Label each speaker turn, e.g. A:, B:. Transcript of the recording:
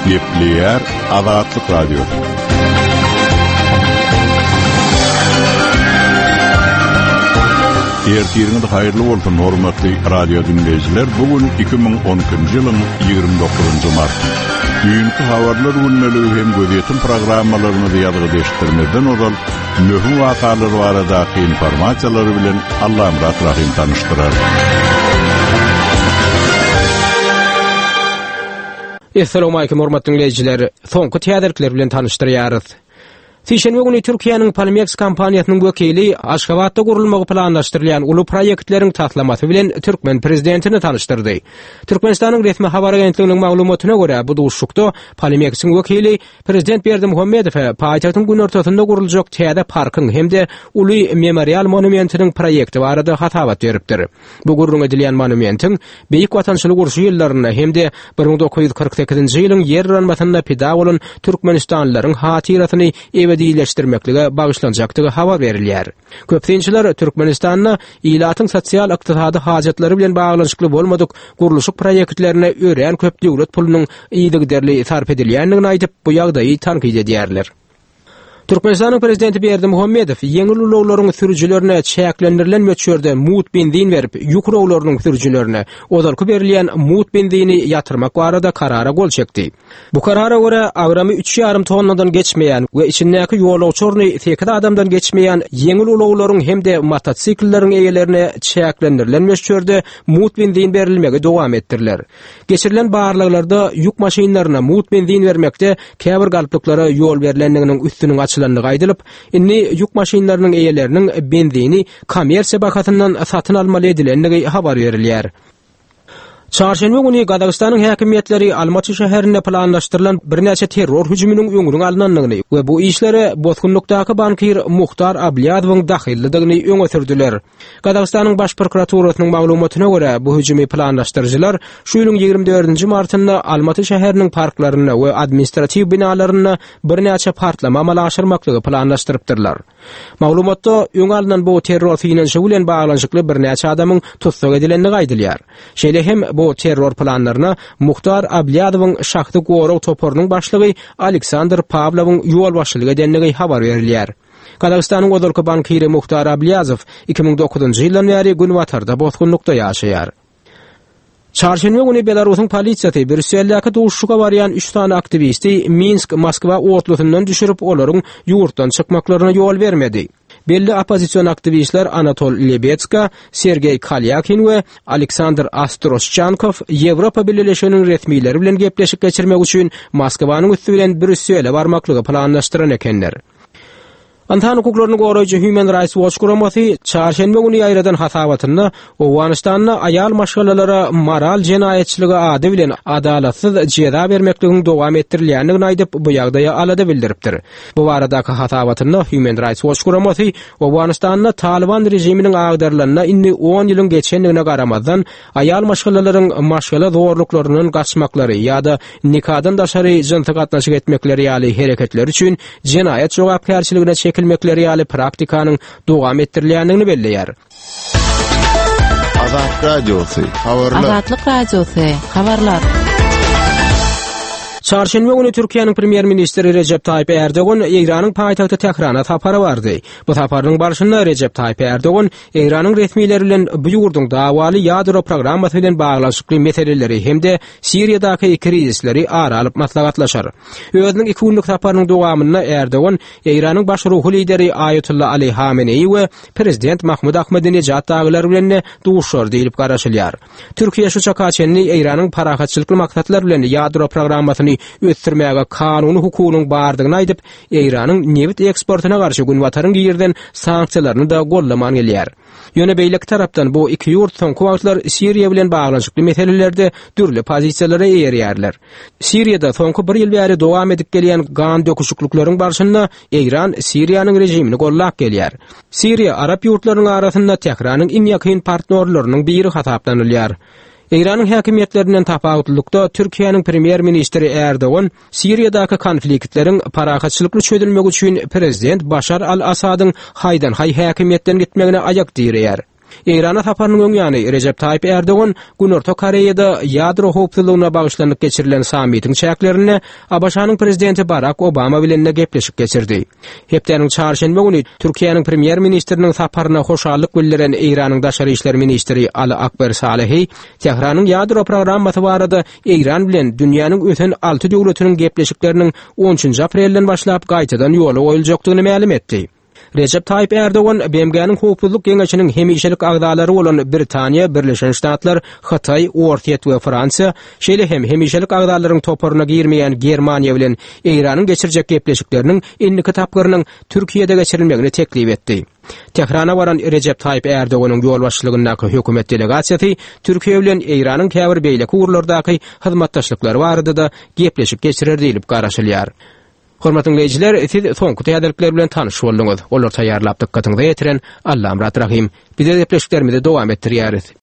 A: Gepleyer Azatlyk Radiosu. Ertiriniz hayırlı bolsun hormatly radio dinleyijiler. Bugün 2012-nji ýylyň 29-njy mart. Düýnki habarlar günlegi hem gözetim programmalaryny ýadyga geçirmeden ozal möhüm wakalary baradaky informasiýalary bilen Allah rahim tanıştyrar.
B: Assalamu alaykum hormatly dinleyijiler. Soňky täderlikler bilen tanışdyrýarys. Şeýşenbe güni Türkiýanyň Palimex kompaniýasynyň wekili Aşgabatda gurulmagy planlaşdyrylýan uly proýektleriň taslamasy bilen Türkmen prezidentini tanışdyrdy. Türkmenistanyň resmi habar agentliginiň maglumatyna görä bu duşukda Palimex'iň wekili prezident Berdimuhammedow paýtagtyň gün ortasynda guruljak täze parkyň hemde uly memorial monumentiniň proýekti barada hatabat beripdir. Bu gurrun edilýän monumentiň beýik watançylyk uruşy ýyllaryna hemde 1948-nji ýylyň ýer ranmasyna pida bolan türkmenistanlylaryň hatiratyny diýleşdirmeklige bagyşlanjakdygy habar berilýär. Köpçüler Türkmenistanyň ilatyň sosial ykdysady hajatlary bilen baglanyşykly bolmadyk guruluşyk proýektlerine ören köp döwlet pulunyň ýygyderli sarf edilýändigini aýdyp bu ýagdaýy tanqid edýärler. Türkmenistanyň prezidenti Berdimuhammedow ýeňil uluglaryň sürüjilerine çäklendirilen möçürde mut benzin berip ýuk uluglarynyň sürüjilerine ozalky berilýän mut benzini ýatyrmak barada karara gol çekdi. Bu karara görä agramy 3,5 tonnadan geçmeýän we içindäki ýolagçyny 8 adamdan geçmeýän ýeňil uluglaryň hemde motosikleriň eýelerine çäklendirilen möçürde mut benzin berilmegi dowam etdirler. Geçirilen barlyklarda ýuk maşynlaryna mut benzin bermekde käbir galyplyklara ýol berilendiginiň üstüniň açylandygy aýdylyp, inni ýuk maşynlarynyň eýeleriniň benzini kommersiýa bakatyndan satyn almaly edilendigi habar berilýär. Çarşenbe güni Gadagystanyň häkimiýetleri Almaty şäherine planlaşdyrylan bir näçe terror hüjüminiň öňüne alynandygyny we bu işlere bozgunlukdaky bankir Muhtar Ablaýadowyň dahillidigini öňe sürdiler. Gadagystanyň baş prokuraturasynyň maglumatyna görä bu hüjümi planlaşdyrjylar şu ýylyň 24-nji martynda Almaty şäheriniň parklaryna we administrativ binalaryna bir näçe partlama amala aşyrmaklygy planlaşdyrypdyrlar. Maglumatda öňe alynan bu terror finansiýa bilen baglanyşykly bir näçe adamyň tutsak edilendigi aýdylýar. Şeýle hem bu terror planlaryna Muhtar Ablaýadowyň şahty goraw toporunyň başlygy Aleksandr Pavlowyň ýol başçylyk edendigi habar berilýär. Gadagystanyň Ozalky bankiri Muhtar Ablaýadow 2009-njy ýyldan beri Günwatarda bozgunlukda ýaşaýar. Çarşenbe güni Belarusyň polisiýasy Brüsselläki duşuşga barýan 3 tane aktivisti Minsk, Moskwa ortlutyndan düşürip olaryň ýurtdan çykmaklaryna ýol bermedi. Belli opozisiýon aktivistler Anatol Lebetska, Sergey Kalyakin we Aleksandr Astroschankow Ýewropa Birleşiginiň resmiýetleri bilen gepleşik geçirmek üçin Moskwanyň üstü bilen Brüssele barmaklygy planlaşdyran ekenler. Antan hukuklaryny goraýjy Human Rights Watch guramasy çarşenbe güni ýaýradan hasabatynda Owganystanyň aýal maşgalalara moral jenaýetçiligi ady bilen adalatsyz jeza bermekligini dowam etdirilýändigini aýdyp bu ýagdaýa alada bildiripdir. Bu baradaky hasabatynda Human Rights Watch guramasy Owganystanyň Taliban rejiminiň agdarlaryna indi 10 ýylyň geçendigine garamazdan aýal maşgalalaryň maşgala zorluklarynyň gaçmaklary ýa-da nikadan daşary jynsyk gatnaşyk etmekleri ýaly hereketler üçin jenaýet jogapkärçiligine çekilmekleri ýaly praktikanyň dowam etdirilýändigini belleýär.
A: Azatlyk Radiosu, habarlar.
C: Azatlyk Radiosu, habarlar.
B: Çarşenbe güni Türkiýanyň premier ministri Recep Tayyip Erdogan Eýranyň paýtagty Tehrana tapary bardy. Bu taparyň barşynda Recep Tayyip Erdogan Eýranyň resmiýetleri bilen bu ýurduň dawaly ýadro programmasy bilen baglanyşykly meseleleri hemde Siriýadaky krizisleri aralyp maslahatlaşar. Özüniň 2 günlük taparynyň dowamynda Erdogan Eýranyň baş ruhy lideri Ayatullah Ali Hamenei we prezident Mahmud Ahmadinejad daglar bilen duşar diýilip garaşylýar. Türkiýe şu çakaçenni Eýranyň parahatçylyk maksatlar bilen ýadro programmasyny ötürmäge kanuny hukukynyň bardygyny aýdyp, Eýranyň neft eksportyna garşy Günwataryň ýerden sanksiýalaryny da gollaman gelýär. Ýöne beýlek tarapdan bu iki ýurt soňky wagtlar Siriýa bilen baglanyşykly meselelerde türli pozisiýalara eýerýärler. Siriýada soňky 1 ýyl bäri dowam edip gelýän gan döküşüklüklaryň barşynda Eýran Siriýanyň rejimini gollap gelýär. Siriýa Arap ýurtlarynyň arasynda Tehranyň iň ýakyn partnerlerining biri hataplanylýar. Eýranyň häkimiýetlerinden tapagutlykda Türkiýanyň premier ministri Erdogan Siriýadaky konfliktleriň parahatçylykly çözülmegi üçin prezident Başar al-Asadyň haýdan-haý häkimiýetden gitmegine aýak dirýär. Irana taparnyň öňýany Recep Tayyip Erdogan Günorta Koreýada ýadro howpsuzlygyna bagşlanyp geçirilen sammitiň çäklerini Abaşanyň prezidenti Barack Obama bilen gepleşip geçirdi. Hepdeniň çarşembe güni Türkiýanyň premier ministriniň taparyna hoşallyk bildirilen Iranyň daşary işler ministri Ali Akbar Salehi Tehranyň ýadro programmasy barada Iran bilen dünýäniň öten 6 döwletiniň gepleşikleriniň 13 aprelden başlap gaýtadan ýola goýuljakdygyny ma'lum etdi. Recep Tayyip Erdogan BMG'nin hukukçuluk gençinin hemişelik agdalary bolan Britaniýa, Birleşen Ştatlar, Hatay, Ortiýet we Fransiýa, şeýle hem hemişelik agdalaryň toparyna girmeýän Germaniýa bilen Iranyň geçirjek gepleşikleriniň ilki kitaplarynyň Türkiýede geçirilmegini teklip etdi. Tehrana baran Recep Tayyip Erdoganyň ýol başçylygyndaky hökümet delegasiýasy Türkiýe bilen Iranyň käbir beýleki urlardaky hyzmatdaşlyklary barada gepleşip geçirer diýilip garaşylýar. Hormatly dinleýijiler, siz soňky täzelikler bilen tanyş bolduňyz. Olar taýýarlap dykkatyňyzy ýetiren Allam Rahim. Bize gepleşiklerimizi dowam etdirýäris.